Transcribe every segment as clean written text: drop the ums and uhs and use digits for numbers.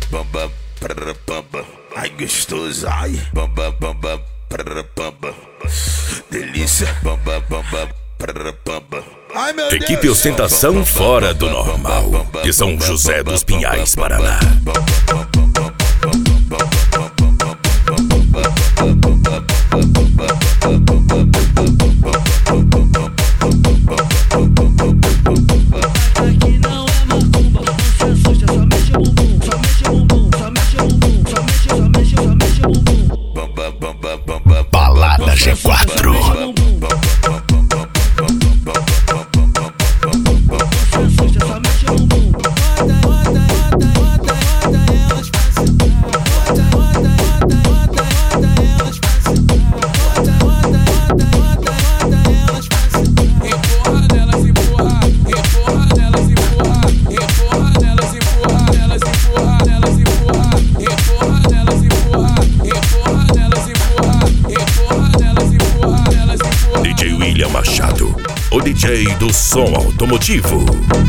bamba, prr, bamba. Ai gostoso, ai, bamba, bamba, prr, bamba. Delícia, bamba, bamba, prr, bamba. Ai, meu Equipe Deus. Ostentação Fora do Normal, de São José dos Pinhais, Paraná. Aqui não é macumba, você assusta, só mexe o bumbum, só mexe o bumbum, só mexe o bumbum, só mexe o bumbum. Bamba, bamba, bamba, Balada G4. DJ William Machado, o DJ do som automotivo.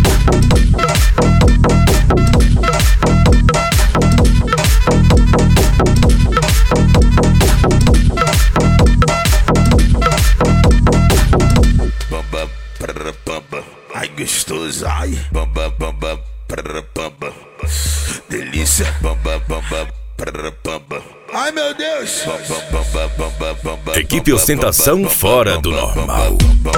bamba, prr, bamba. Ai gostoso, ai, bamba, bamba, prr, bamba. Delícia, bamba, bamba, prr, bamba. Ai meu Deus. Bamba, bamba, bamba, bamba. Equipe Ostentação Fora do Normal.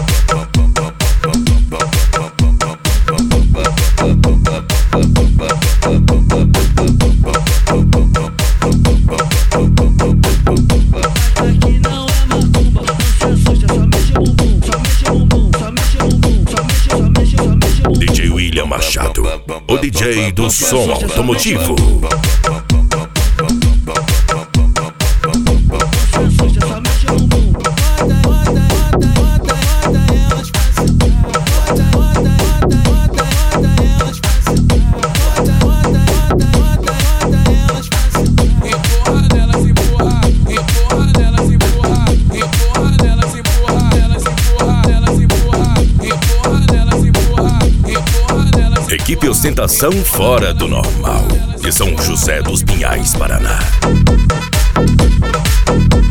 Aqui não é macumba, você assusta, só mexe o bumbum, só mexe o bumbum, só mexe o bumbum, só mexe o bumbum. DJ William Machado, o DJ do som automotivo. Equipe Ostentação Fora do Normal, de São José dos Pinhais, Paraná.